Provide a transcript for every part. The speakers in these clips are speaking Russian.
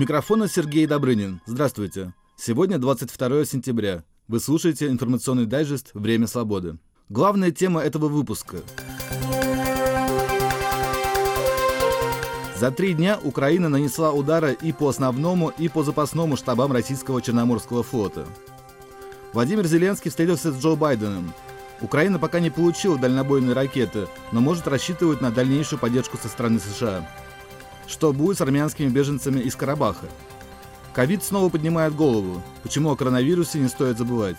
микрофона Сергей Добрынин. Здравствуйте. Сегодня 22 сентября. Вы слушаете информационный дайджест «Время свободы». Главная тема этого выпуска. За 3 дня Украина нанесла удары и по основному, и по запасному штабам российского Черноморского флота. Владимир Зеленский встретился с Джо Байденом. Украина пока не получила дальнобойные ракеты, но может рассчитывать на дальнейшую поддержку со стороны США. Что будет с армянскими беженцами из Карабаха? Ковид снова поднимает голову. Почему о коронавирусе не стоит забывать?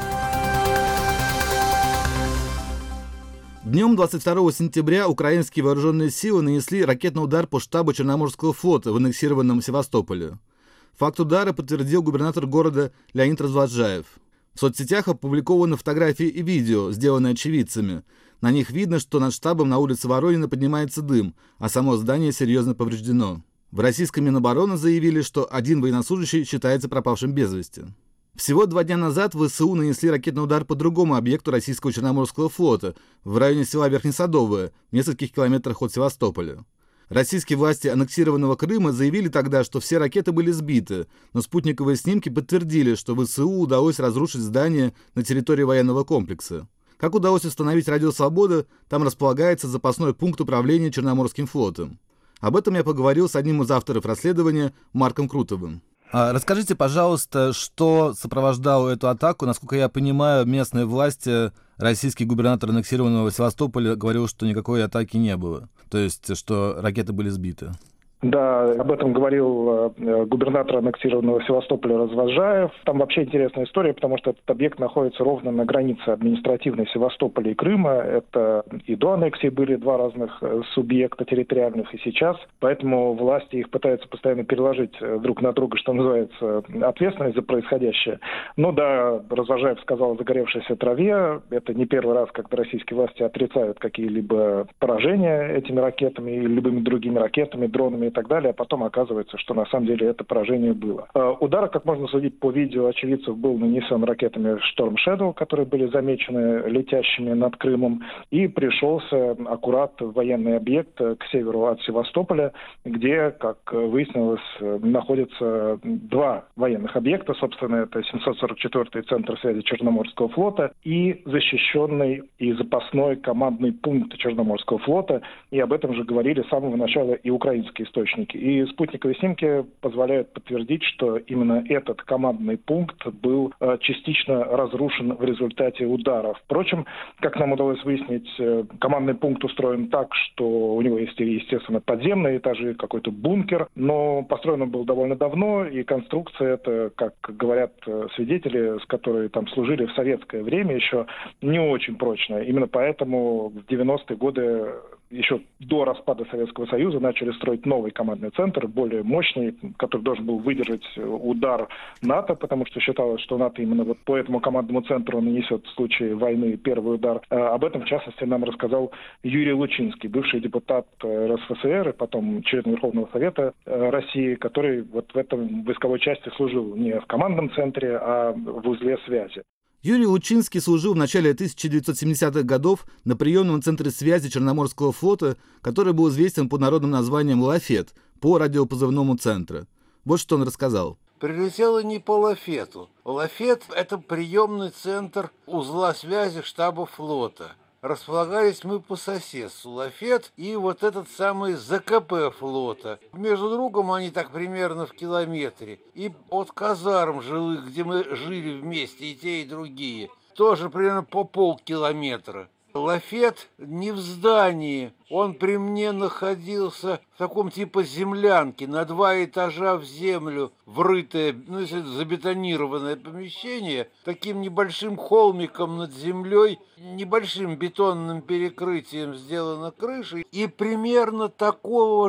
Днем 22 сентября украинские вооруженные силы нанесли ракетный удар по штабу Черноморского флота в аннексированном Севастополе. Факт удара подтвердил губернатор города Леонид Разводжаев. В соцсетях опубликованы фотографии и видео, сделанные очевидцами. На них видно, что над штабом на улице Воронина поднимается дым, а само здание серьезно повреждено. В российском Минобороны заявили, что один военнослужащий считается пропавшим без вести. Всего 2 дня назад ВСУ нанесли ракетный удар по другому объекту российского Черноморского флота в районе села Верхнесадовое, в нескольких километрах от Севастополя. Российские власти аннексированного Крыма заявили тогда, что все ракеты были сбиты, но спутниковые снимки подтвердили, что ВСУ удалось разрушить здание на территории военного комплекса. Как удалось установить Радио Свобода, там располагается запасной пункт управления Черноморским флотом. Об этом я поговорил с одним из авторов расследования Марком Крутовым. Расскажите, пожалуйста, что сопровождало эту атаку? Насколько я понимаю, местные власти, российский губернатор аннексированного Севастополя говорил, что никакой атаки не было. То есть, что ракеты были сбиты. Да, об этом говорил губернатор аннексированного Севастополя Разводжаев. Там вообще интересная история, потому что этот объект находится ровно на границе административной Севастополя и Крыма. Это и до аннексии были 2 разных субъекта территориальных, и сейчас. Поэтому власти их пытаются постоянно переложить друг на друга, что называется, ответственность за происходящее. Ну да, Разводжаев сказал о загоревшейся траве. Это не первый раз, когда российские власти отрицают какие-либо поражения этими ракетами или любыми другими ракетами, дронами и так далее, а потом оказывается, что на самом деле это поражение было. Удар, как можно судить по видео очевидцев, был нанесен ракетами Storm Shadow, которые были замечены летящими над Крымом, и пришелся аккурат в военный объект к северу от Севастополя, где, как выяснилось, находятся 2 военных объекта. Собственно, это 744-й Центр связи Черноморского флота и защищенный и запасной командный пункт Черноморского флота. И об этом же говорили с самого начала и украинские источники. И спутниковые снимки позволяют подтвердить, что именно этот командный пункт был частично разрушен в результате удара. Впрочем, как нам удалось выяснить, командный пункт устроен так, что у него есть, естественно, подземные этажи, какой-то бункер, но построен он был довольно давно, и конструкция эта, как говорят свидетели, с которыми там служили в советское время, еще не очень прочная. Именно поэтому в 90-е годы, еще до распада Советского Союза, начали строить новый командный центр, более мощный, который должен был выдержать удар НАТО, потому что считалось, что НАТО именно вот по этому командному центру нанесет в случае войны первый удар. Об этом, в частности, нам рассказал Юрий Лучинский, бывший депутат РСФСР и потом член Верховного Совета России, который вот в этом войсковой части служил не в командном центре, а в узле связи. Юрий Лучинский служил в начале 1970-х годов на приемном центре связи Черноморского флота, который был известен под народным названием «Лафет» по радиопозывному центра. Вот что он рассказал. Прилетело не по Лафету. Лафет – это приемный центр узла связи штаба флота. Располагались мы по соседству, Лафет и вот этот самый ЗКП флота. Между другом они так примерно в километре. И от казарм жилых, где мы жили вместе, и те, и другие, тоже примерно по полкилометра. Лафет не в здании, он при мне находился в таком типа землянке, на 2 этажа в землю, врытое, если забетонированное помещение, таким небольшим холмиком над землей, небольшим бетонным перекрытием сделана крыша, и примерно такого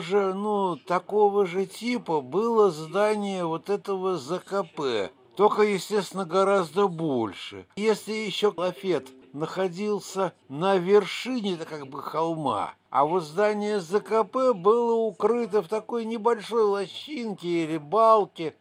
же типа было здание вот этого ЗКП, только, естественно, гораздо больше. Если еще Лафет находился на вершине холма, а вот здание ЗКП было укрыто в такой небольшой лощинке или балке,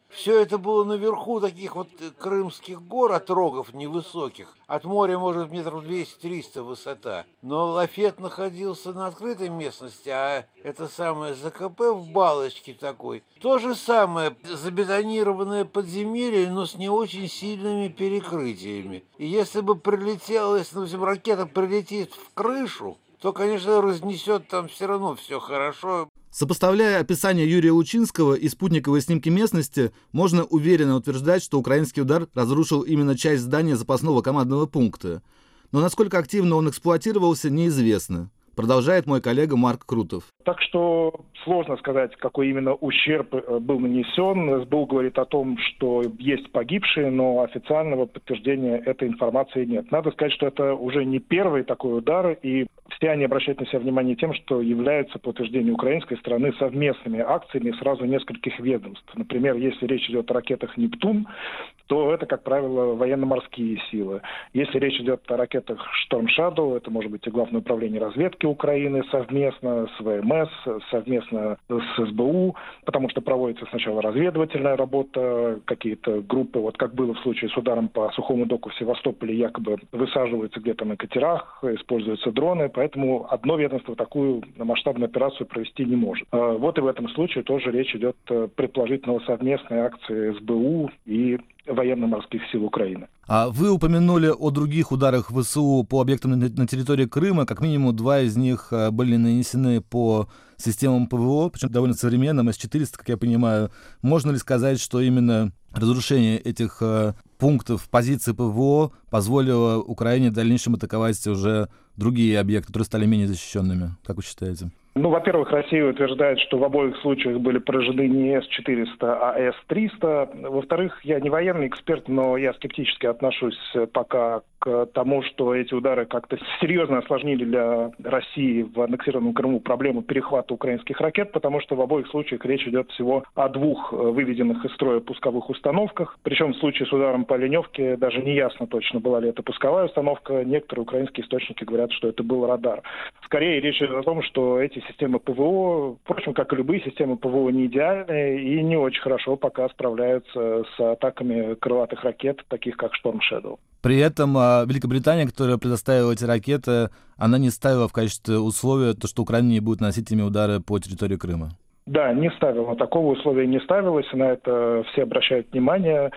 Все это было наверху таких вот крымских гор, отрогов невысоких. От моря, может, метров 200-300 высота. Но лафет находился на открытой местности, а это самое ЗКП в балочке такой. То же самое, забетонированное подземелье, но с не очень сильными перекрытиями. И если бы прилетела, если, допустим, ракета прилетит в крышу, то, конечно, разнесет там все равно все хорошо. Сопоставляя описание Юрия Лучинского и спутниковые снимки местности, можно уверенно утверждать, что украинский удар разрушил именно часть здания запасного командного пункта. Но насколько активно он эксплуатировался, неизвестно. Продолжает мой коллега Марк Крутов. Так что сложно сказать, какой именно ущерб был нанесен. СБУ говорит о том, что есть погибшие, но официального подтверждения этой информации нет. Надо сказать, что это уже не первый такой удар, и все они обращают на себя внимание тем, что являются, по утверждению украинской стороны, совместными акциями сразу нескольких ведомств. Например, если речь идет о ракетах «Нептун», то это, как правило, военно-морские силы. Если речь идет о ракетах «Шторм Шадоу», это может быть и Главное управление разведки Украины совместно с ВМС, совместно с СБУ, потому что проводится сначала разведывательная работа, какие-то группы, вот как было в случае с ударом по сухому доку в Севастополе, якобы высаживаются где-то на катерах, используются дроны, поэтому одно ведомство такую масштабную операцию провести не может. Вот и в этом случае тоже речь идет предположительно о совместной акции СБУ и военно-морских сил Украины. А вы упомянули о других ударах ВСУ по объектам на территории Крыма. Как минимум 2 из них были нанесены по системам ПВО, причем довольно современным, С-400, как я понимаю. Можно ли сказать, что именно разрушение этих пунктов позиции ПВО позволило Украине в дальнейшем атаковать уже другие объекты, которые стали менее защищенными? Как вы считаете? Во-первых, Россия утверждает, что в обоих случаях были поражены не С-400, а С-300. Во-вторых, я не военный эксперт, но я скептически отношусь пока к тому, что эти удары как-то серьезно осложнили для России в аннексированном Крыму проблему перехвата украинских ракет, потому что в обоих случаях речь идет всего о 2 выведенных из строя пусковых установках. Причем в случае с ударом по Оленевке даже не ясно точно, была ли это пусковая установка. Некоторые украинские источники говорят, что это был радар. Скорее речь идет о том, что эти системы ПВО, впрочем, как и любые системы ПВО, не идеальные и не очень хорошо пока справляются с атаками крылатых ракет, таких как «Шторм Шэдоу». При этом Великобритания, которая предоставила эти ракеты, она не ставила в качестве условия то, что Украина не будет наносить ими удары по территории Крыма. Да, не ставила. Такого условия не ставилось, на это все обращают внимание.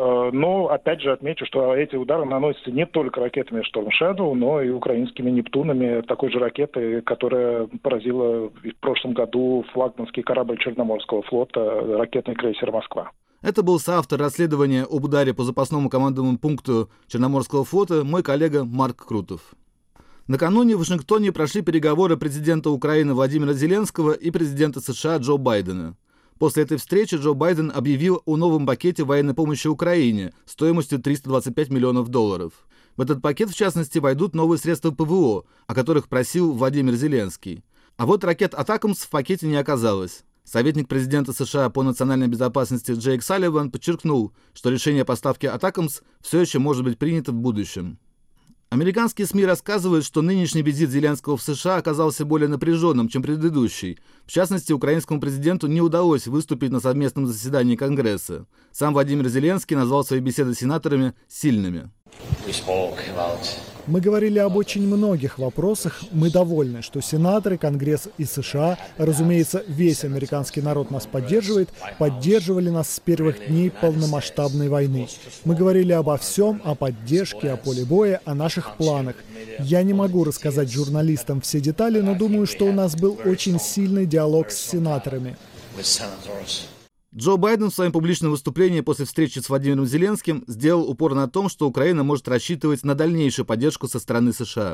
Но, опять же, отмечу, что эти удары наносятся не только ракетами «Шторм Шэдоу», но и украинскими «Нептунами», такой же ракеты, которая поразила в прошлом году флагманский корабль Черноморского флота, ракетный крейсер «Москва». Это был соавтор расследования об ударе по запасному командному пункту Черноморского флота мой коллега Марк Крутов. Накануне в Вашингтоне прошли переговоры президента Украины Владимира Зеленского и президента США Джо Байдена. После этой встречи Джо Байден объявил о новом пакете военной помощи Украине стоимостью $325 миллионов. В этот пакет, в частности, войдут новые средства ПВО, о которых просил Владимир Зеленский. А вот ракет «Атакамс» в пакете не оказалось. Советник президента США по национальной безопасности Джейк Салливан подчеркнул, что решение о поставке «Атакамс» все еще может быть принято в будущем. Американские СМИ рассказывают, что нынешний визит Зеленского в США оказался более напряженным, чем предыдущий. В частности, украинскому президенту не удалось выступить на совместном заседании Конгресса. Сам Владимир Зеленский назвал свои беседы с сенаторами «сильными». Мы говорили об очень многих вопросах. Мы довольны, что сенаторы, Конгресс и США, разумеется, весь американский народ нас поддерживает, поддерживали нас с первых дней полномасштабной войны. Мы говорили обо всем, о поддержке, о поле боя, о наших планах. Я не могу рассказать журналистам все детали, но думаю, что у нас был очень сильный диалог с сенаторами. Джо Байден в своем публичном выступлении после встречи с Владимиром Зеленским сделал упор на том, что Украина может рассчитывать на дальнейшую поддержку со стороны США.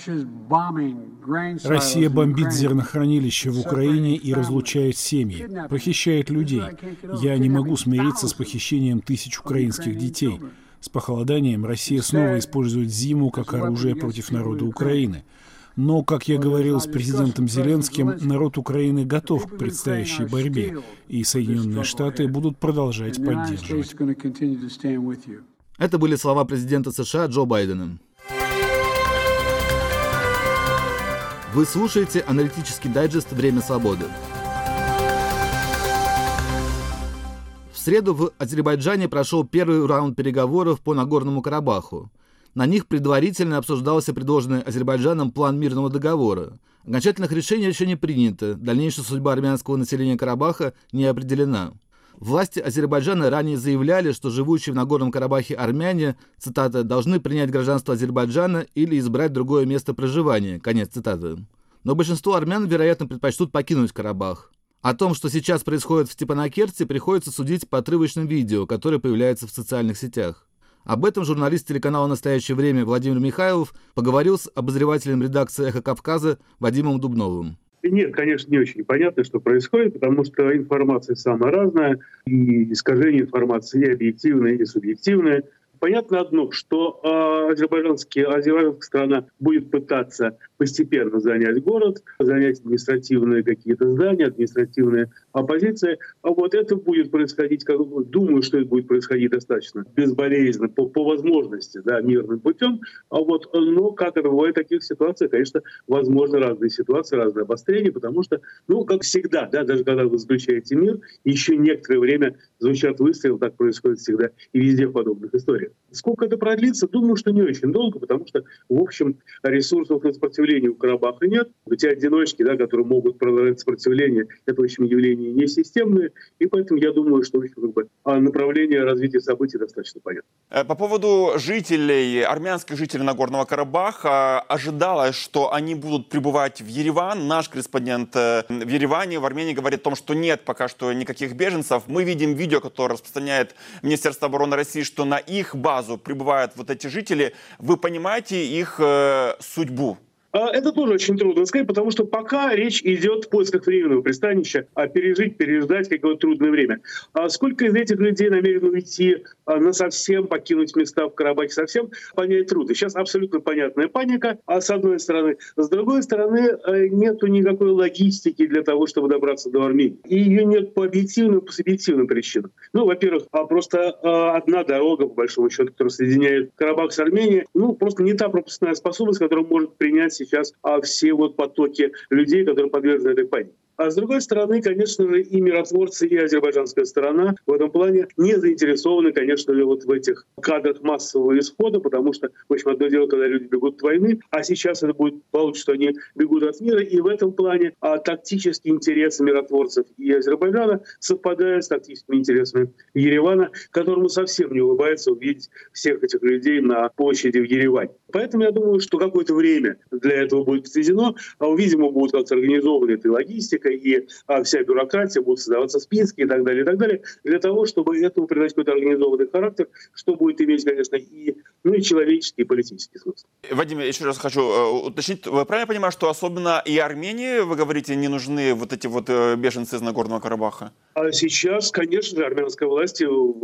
Россия бомбит зернохранилища в Украине и разлучает семьи, похищает людей. Я не могу смириться с похищением 1000 украинских детей. С похолоданием Россия снова использует зиму как оружие против народа Украины. Но, как я говорил с президентом Зеленским, народ Украины готов к предстоящей борьбе, и Соединенные Штаты будут продолжать поддерживать. Это были слова президента США Джо Байдена. Вы слушаете аналитический дайджест «Время свободы». В среду в Азербайджане прошел первый раунд переговоров по Нагорному Карабаху. На них предварительно обсуждался предложенный Азербайджаном план мирного договора. Окончательных решений еще не принято, дальнейшая судьба армянского населения Карабаха не определена. Власти Азербайджана ранее заявляли, что живущие в Нагорном Карабахе армяне, цитата, «должны принять гражданство Азербайджана или избрать другое место проживания», конец цитаты. Но большинство армян, вероятно, предпочтут покинуть Карабах. О том, что сейчас происходит в Степанакерте, приходится судить по отрывочным видео, которые появляются в социальных сетях. Об этом журналист телеканала «Настоящее время» Владимир Михайлов поговорил с обозревателем редакции «Эхо Кавказа» Вадимом Дубновым. Нет, конечно, не очень понятно, что происходит, потому что информация самая разная, и искажение информации и объективное, и субъективное. Понятно одно, что азербайджанская сторона будет пытаться постепенно занять город, занять административные какие-то здания, административные оппозиции. А вот это будет происходить, думаю, что это будет происходить достаточно безболезненно, по возможности, да, мирным путем. Но, как это бывает в таких ситуациях, конечно, возможны разные ситуации, разные обострения, потому что, как всегда, да, даже когда вы заключаете мир, еще некоторое время звучат выстрелы, так происходит всегда и везде в подобных историях. Сколько это продлится, думаю, что не очень долго, потому что, в общем, ресурсов на сопротивление у Карабаха нет. Те одиночки, да, которые могут продолжать сопротивление, это, в общем, явления не системные, и поэтому я думаю, что, в общем, направление развития событий достаточно понятно. По поводу армянских жителей Нагорного Карабаха, ожидалось, что они будут прибывать в Ереван. Наш корреспондент в Ереване, в Армении, говорит о том, что нет пока что никаких беженцев. Мы видим видео, которое распространяет Министерство обороны России, что на их базу прибывают вот эти жители. Вы понимаете их судьбу? Это тоже очень трудно сказать, потому что пока речь идет в поисках временного пристанища, переждать какое-то трудное время. А сколько из этих людей намерены уйти насовсем, покинуть места в Карабахе совсем, понять трудно. Сейчас абсолютно понятная паника, с одной стороны. С другой стороны, нету никакой логистики для того, чтобы добраться до Армении. И ее нет по объективным, по субъективным причинам. Во-первых, просто одна дорога, по большому счету, которая соединяет Карабах с Арменией, просто не та пропускная способность, которая может принять сейчас все потоки людей, которые подвержены этой панике. А с другой стороны, конечно же, и миротворцы, и азербайджанская сторона в этом плане не заинтересованы, конечно же, в этих кадрах массового исхода, потому что, в общем, одно дело, когда люди бегут от войны, а сейчас это будет получится, что они бегут от мира, и в этом плане тактические интересы миротворцев и Азербайджана совпадают с тактическими интересами Еревана, которому совсем не улыбается увидеть всех этих людей на площади в Ереване. Поэтому я думаю, что какое-то время для этого будет отведено, видимо, будет как-то организована эта логистика, и вся бюрократия, будут создаваться списки и так далее, для того, чтобы этому придать какой-то организованный характер, что будет иметь, конечно, и человеческий, и политический смысл. Вадим, я еще раз хочу уточнить. Вы правильно понимаете, что особенно и Армении, вы говорите, не нужны вот эти беженцы из Нагорного Карабаха? Сейчас, конечно же, армянской власти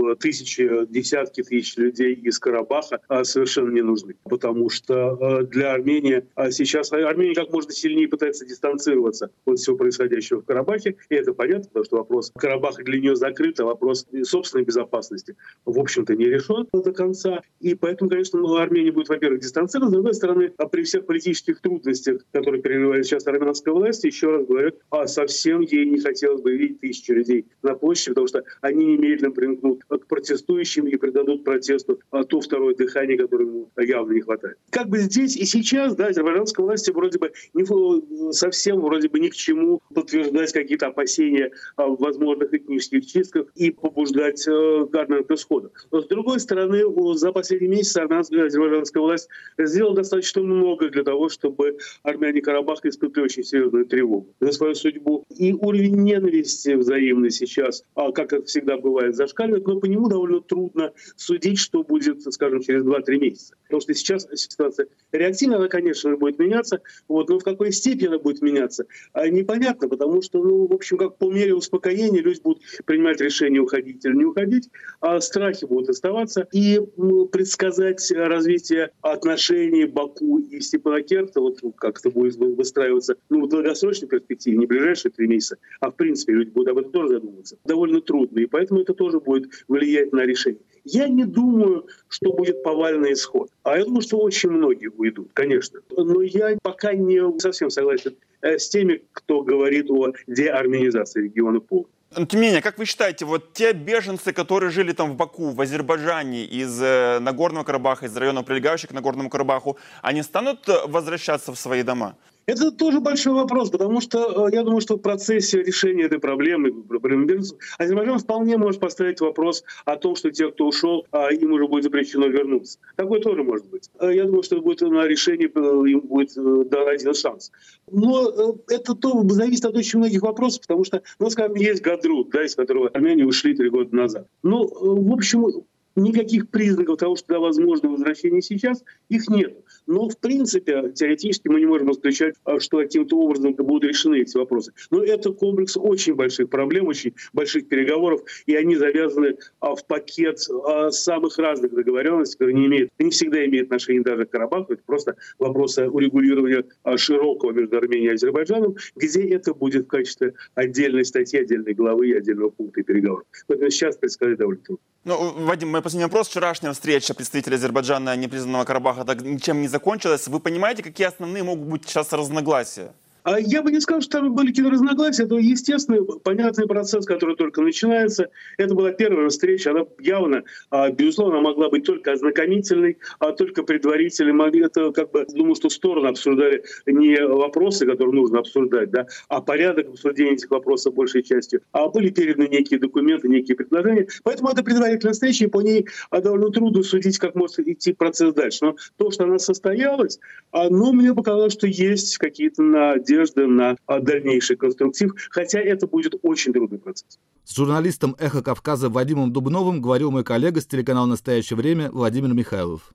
десятки тысяч людей из Карабаха совершенно не нужны, потому что для Армении сейчас Армения как можно сильнее пытается дистанцироваться от всего происходящего в Карабахе, и это понятно, потому что вопрос Карабаха для нее закрыт, а вопрос собственной безопасности, в общем-то, не решен до конца, и поэтому, конечно, Армения будет, во-первых, дистанцироваться, с другой стороны, при всех политических трудностях, которые переживает сейчас армянская власть, еще раз говорю, совсем ей не хотелось бы видеть тысячи людей на площади, потому что они немедленно примкнут к протестующим и придадут протесту то второе дыхание, которое ему явно не хватает. Как бы здесь и сейчас, да, азербайджанской власти вроде бы совсем ни к чему подтверждать какие-то опасения в возможных этнических чистках и побуждать к армянскому исходу. Но с другой стороны, за последние месяцы азербайджанская власть сделала достаточно много для того, чтобы армяне Карабаха испытывали очень серьезную тревогу за свою судьбу. И уровень ненависти взаимный сейчас, как это всегда бывает, зашкаливает, но по нему довольно трудно судить, что будет, скажем, через 2-3 месяца. Потому что сейчас ситуация реактивна, она, конечно, будет меняться, но в какой степени она будет меняться, непонятно, потому что, в общем, как по мере успокоения люди будут принимать решение, уходить или не уходить, а страхи будут оставаться, и предсказать развитие отношений Баку и Степанакерта, как это будет выстраиваться, в долгосрочной перспективе, не в ближайшие 3 месяца, а в принципе люди будут об этом тоже задумываться, довольно трудно, и поэтому это тоже будет влиять на решение. Я не думаю, что будет повальный исход. А я думаю, что очень многие уйдут, конечно. Но я пока не совсем согласен с теми, кто говорит о деарменизации региона полностью. Но, тем не менее, как вы считаете, вот те беженцы, которые жили там в Баку, в Азербайджане, из Нагорного Карабаха, из районов, прилегающих к Нагорному Карабаху, они станут возвращаться в свои дома? Это тоже большой вопрос, потому что я думаю, что в процессе решения этой проблемы беженцев Азербайджан вполне может поставить вопрос о том, что те, кто ушел, им уже будет запрещено вернуться. Такое тоже может быть. Я думаю, что будет на решение, им будет дан один шанс. Но это зависит от очень многих вопросов, потому что, ну, скажем, есть Гадрук, да, из которого армяне ушли 3 года назад. Ну, в общем, никаких признаков того, что возможно возвращение сейчас, их нет. Но, в принципе, теоретически мы не можем исключать, что каким-то образом будут решены эти вопросы. Но это комплекс очень больших проблем, очень больших переговоров, и они завязаны в пакет самых разных договоренностей, которые не всегда имеют отношение даже к Карабаху. Это просто вопросы урегулирования широкого между Арменией и Азербайджаном, где это будет в качестве отдельной статьи, отдельной главы и отдельного пункта переговоров. Поэтому сейчас предсказать довольно трудно. Ну, Вадим, мой последний вопрос. Вчерашняя встреча представителей Азербайджана и непризнанного Карабаха так ничем не закончилась. Вы понимаете, какие основные могут быть сейчас разногласия? Я бы не сказал, что там были какие-то разногласия. Это естественный, понятный процесс, который только начинается. Это была первая встреча. Она явно, безусловно, могла быть только ознакомительной, только предварительной. Это, думаю, что стороны обсуждали не вопросы, которые нужно обсуждать, да, а порядок обсуждения этих вопросов большей частью. А были переданы некие документы, некие предложения. Поэтому это предварительная встреча, и по ней довольно трудно судить, как может идти процесс дальше. Но то, что она состоялась, мне показалось, что есть какие-то надежды на дальнейший конструктив, хотя это будет очень трудный процесс. С журналистом «Эхо Кавказа» Вадимом Дубновым говорил мой коллега с телеканала «Настоящее время» Владимир Михайлов.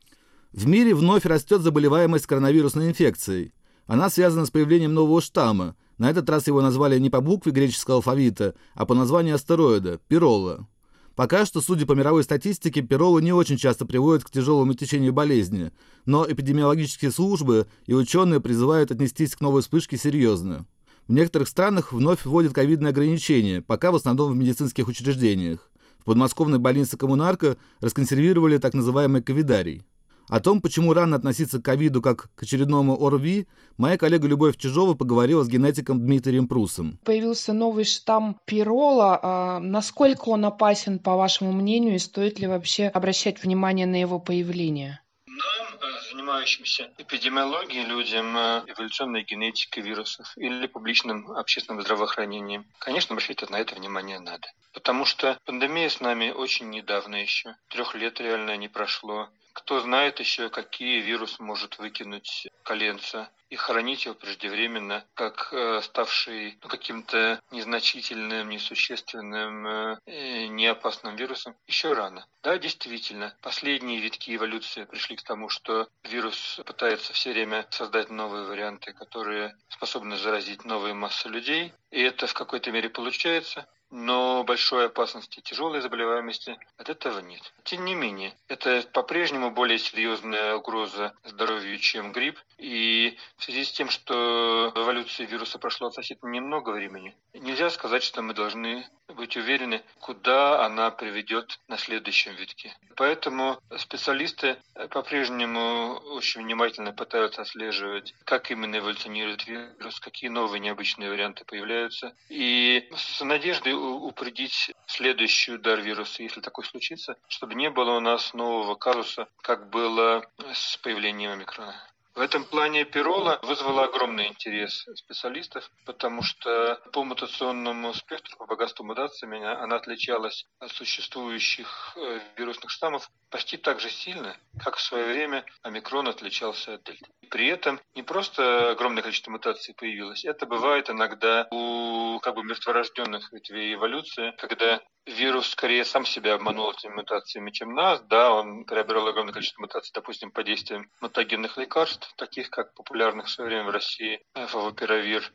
В мире вновь растет заболеваемость коронавирусной инфекцией. Она связана с появлением нового штамма. На этот раз его назвали не по букве греческого алфавита, а по названию астероида – Пирола. Пока что, судя по мировой статистике, Пирола не очень часто приводит к тяжелому течению болезни, но эпидемиологические службы и ученые призывают отнестись к новой вспышке серьезно. В некоторых странах вновь вводят ковидные ограничения, пока в основном в медицинских учреждениях. В подмосковной больнице «Коммунарка» расконсервировали так называемый ковидарий. О том, почему рано относиться к ковиду как к очередному ОРВИ, моя коллега Любовь Чижова поговорила с генетиком Дмитрием Прусом. Появился новый штамм Пирола. Насколько он опасен, по вашему мнению, и стоит ли вообще обращать внимание на его появление? Нам, занимающимся эпидемиологией, людям, эволюционной генетикой вирусов или публичным общественным здравоохранением, конечно, обращать на это внимание надо. Потому что пандемия с нами очень недавно еще. 3 лет реально не прошло. Кто знает еще, какие вирус может выкинуть коленца и хоронить его преждевременно, как ставший каким-то незначительным, несущественным, неопасным вирусом, еще рано. Да, действительно, последние витки эволюции пришли к тому, что вирус пытается все время создать новые варианты, которые способны заразить новые массы людей, и это в какой-то мере получается. Но большой опасности тяжелой заболеваемости от этого нет. Тем не менее, это по-прежнему более серьезная угроза здоровью, чем грипп. И в связи с тем, что в эволюции вируса прошло относительно немного времени, нельзя сказать, что мы должны быть уверены, куда она приведет на следующем витке. Поэтому специалисты по-прежнему очень внимательно пытаются отслеживать, как именно эволюционирует вирус, какие новые необычные варианты появляются. И с надеждой упредить следующий удар вируса, если такое случится, чтобы не было у нас нового казуса, как было с появлением омикрона. В этом плане Пирола вызвала огромный интерес специалистов, потому что по мутационному спектру, по богатству мутациями она отличалась от существующих вирусных штаммов почти так же сильно, как в свое время омикрон отличался от дельты. При этом не просто огромное количество мутаций появилось, это бывает иногда у мертворожденных ветвей эволюции, когда вирус скорее сам себя обманул этими мутациями, чем нас. Да, он приобрел огромное количество мутаций, допустим, под действием мутагенных лекарств, таких как популярных в свое время в России фавипиравир.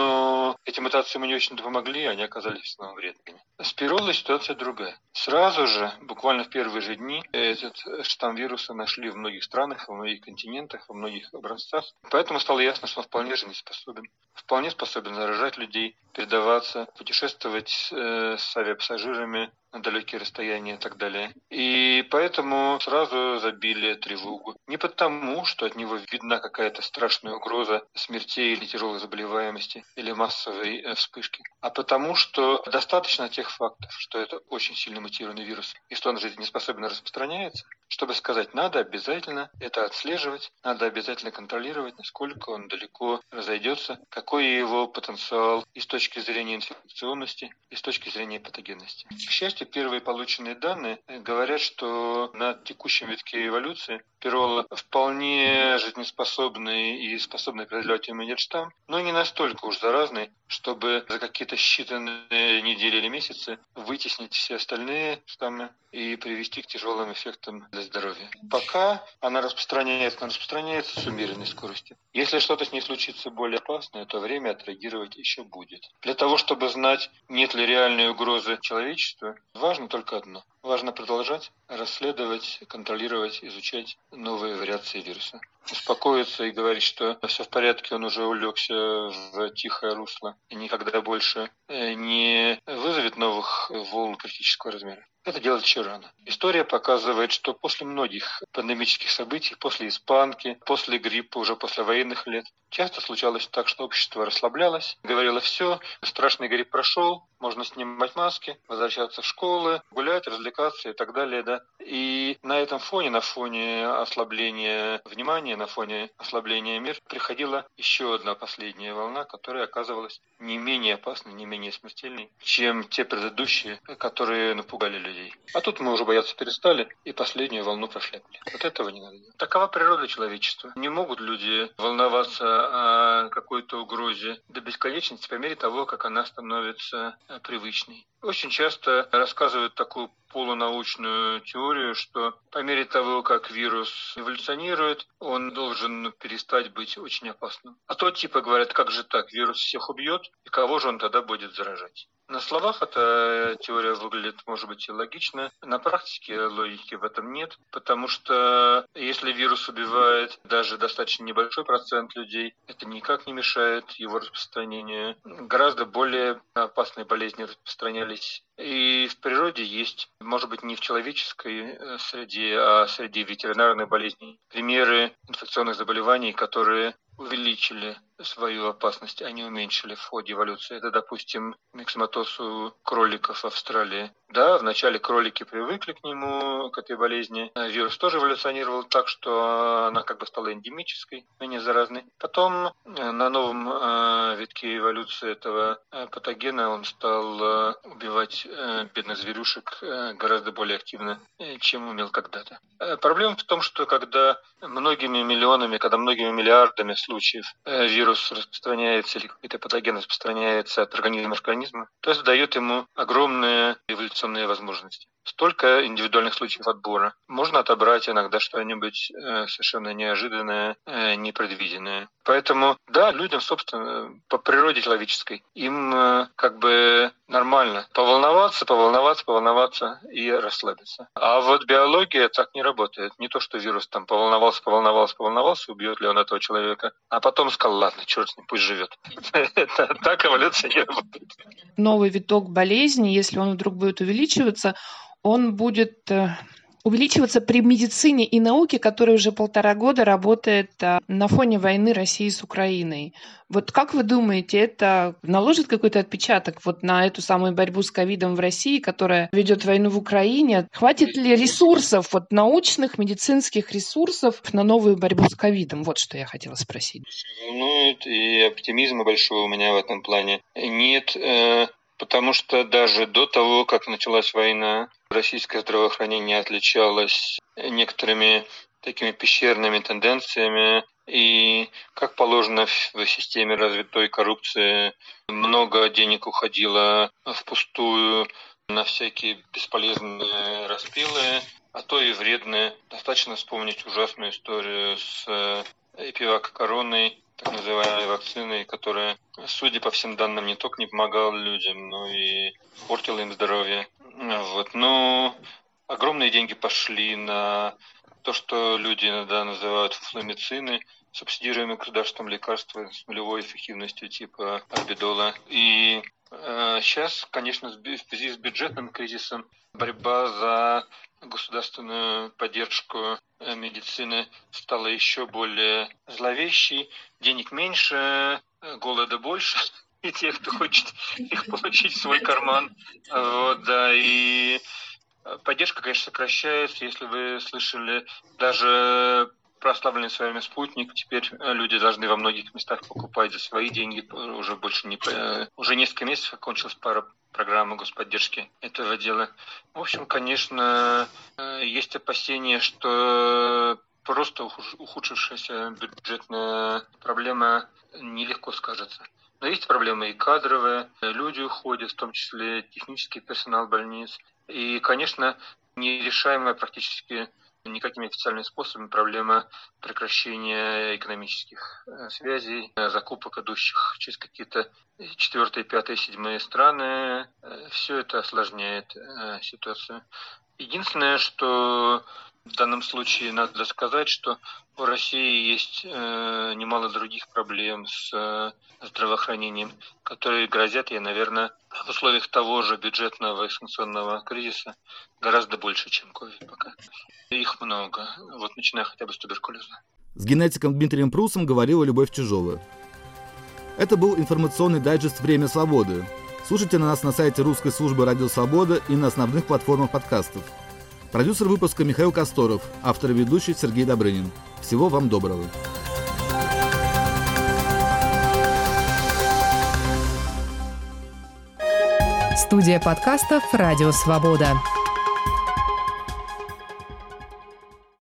Но эти мутации ему не очень-то помогли, они оказались в основном вредными. С Пиролой ситуация другая. Сразу же, буквально в первые же дни, этот штамм вируса нашли в многих странах, во многих континентах, во многих образцах. Поэтому стало ясно, что он вполне жизнеспособен. Вполне способен заражать людей, передаваться, путешествовать с авиапассажирами на далекие расстояния и так далее. И поэтому сразу забили тревогу. Не потому, что от него видна какая-то страшная угроза смертей или тяжелой заболеваемости, или массовой вспышки, а потому, что достаточно тех фактов, что это очень сильно мутированный вирус, и что он жизнеспособно распространяется, чтобы сказать, надо обязательно это отслеживать, надо обязательно контролировать, насколько он далеко разойдется, какой его потенциал и с точки зрения инфекционности, и с точки зрения патогенности. К счастью, первые полученные данные говорят, что на текущем витке эволюции пирола вполне жизнеспособный и способный преодолевать иммунитет штамм, но не настолько уж заразный, чтобы за какие-то считанные недели или месяцы вытеснить все остальные штаммы и привести к тяжелым эффектам для здоровья. Пока она распространяется с умеренной скоростью. Если что-то с ней случится более опасное, то время отреагировать еще будет. Для того, чтобы знать, нет ли реальной угрозы человечеству, важно только одно. Важно продолжать расследовать, контролировать, изучать новые вариации вируса. Успокоиться и говорить, что все в порядке, он уже улегся в тихое русло и никогда больше не вызовет новых волн критического размера. Это делать еще рано. История показывает, что после многих пандемических событий, после испанки, после гриппа, уже после военных лет, часто случалось так, что общество расслаблялось, говорило: все, страшный грипп прошел, можно снимать маски, возвращаться в школы, гулять, развлекаться и так далее. Да? И на этом фоне, на фоне ослабления внимания, на фоне ослабления мер, приходила еще одна последняя волна, которая оказывалась не менее опасной, не менее смертельной, чем те предыдущие, которые напугали людей. А тут мы уже бояться перестали и последнюю волну прошляпали. Вот этого не надо делать. Такова природа человечества. Не могут люди волноваться о какой-то угрозе до бесконечности по мере того, как она становится привычной. Очень часто рассказывают такую полунаучную теорию, что по мере того, как вирус эволюционирует, он должен перестать быть очень опасным. А то типа говорят, как же так, вирус всех убьет, и кого же он тогда будет заражать? На словах эта теория выглядит, может быть, и логично. На практике логики в этом нет, потому что если вирус убивает даже достаточно небольшой процент людей, это никак не мешает его распространению. Гораздо более опасные болезни распространялись и в природе есть, может быть, не в человеческой среде, а среди ветеринарных болезней, примеры инфекционных заболеваний, которые увеличили свою опасность, а не уменьшили в ходе эволюции. Это, допустим, миксоматоз у кроликов в Австралии. Да, вначале кролики привыкли к нему, к этой болезни. Вирус тоже эволюционировал так, что она как бы стала эндемической, менее заразной. Потом на новом витке эволюции этого патогена он стал убивать бедных зверюшек гораздо более активно, чем умел когда-то. Проблема в том, что когда многими миллионами, когда многими миллиардами случаев вирус распространяется или какой-то патоген распространяется от организма к организму, то это дает ему огромные эволюционные возможности. Столько индивидуальных случаев отбора. Можно отобрать иногда что-нибудь совершенно неожиданное, непредвиденное. Поэтому, да, людям, собственно, по природе человеческой, им как бы нормально поволноваться и расслабиться. А вот биология так не работает. Не то, что вирус там поволновался, убьет ли он этого человека, а потом сказал, ладно, черт с ним, пусть живет. Так эволюция не работает. Новый виток болезни, если он вдруг будет увеличиваться, он будет увеличиваться при медицине и науке, которая уже 1,5 года работает на фоне войны России с Украиной. Вот как вы думаете, это наложит какой-то отпечаток вот на эту самую борьбу с ковидом в России, которая ведет войну в Украине? Хватит ли ресурсов, вот научных, медицинских ресурсов на новую борьбу с ковидом? Вот что я хотела спросить. Волнует, и оптимизма большого у меня в этом плане нет. Потому что даже до того, как началась война, российское здравоохранение отличалось некоторыми такими пещерными тенденциями. И, как положено в системе развитой коррупции, много денег уходило впустую на всякие бесполезные распилы, а то и вредные. Достаточно вспомнить ужасную историю с эпивак-короной, так называемой вакциной, которая, судя по всем данным, не только не помогала людям, но и портила им здоровье. Вот. Но Огромные деньги пошли на то, что люди иногда называют флумицины, субсидируемые государством лекарства с нулевой эффективностью типа орбидола. И сейчас, конечно, в связи с бюджетным кризисом борьба за государственную поддержку медицины стала еще более зловещей. Денег меньше, голода больше. И те, кто хочет их получить в свой карман. Вот, да, и поддержка, конечно, сокращается. Если вы слышали, даже прославленный с вами «Спутник», теперь люди должны во многих местах покупать за свои деньги. Уже больше уже несколько месяцев кончилась программа господдержки этого дела. В общем, конечно, есть опасения, что просто ухудшившаяся бюджетная проблема нелегко скажется. Но есть проблемы и кадровые, люди уходят, в том числе технический персонал больниц. И, конечно, нерешаемая практически никакими официальными способами проблема прекращения экономических связей, закупок, идущих через какие-то 4, 5, 7 страны. Все это осложняет ситуацию. Единственное, что в данном случае надо сказать, что у России есть немало других проблем с здравоохранением, которые грозят ей, наверное, в условиях того же бюджетного и санкционного кризиса гораздо больше, чем ковид пока. Их много, вот начиная хотя бы с туберкулеза. С генетиком Дмитрием Прусом говорила Любовь Чижова. Это был информационный дайджест «Время свободы». Слушайте нас на сайте русской службы «Радио Свобода» и на основных платформах подкастов. Продюсер выпуска Михаил Косторов, автор и ведущий Сергей Добрынин. Всего вам доброго. Студия подкастов «Радио Свобода».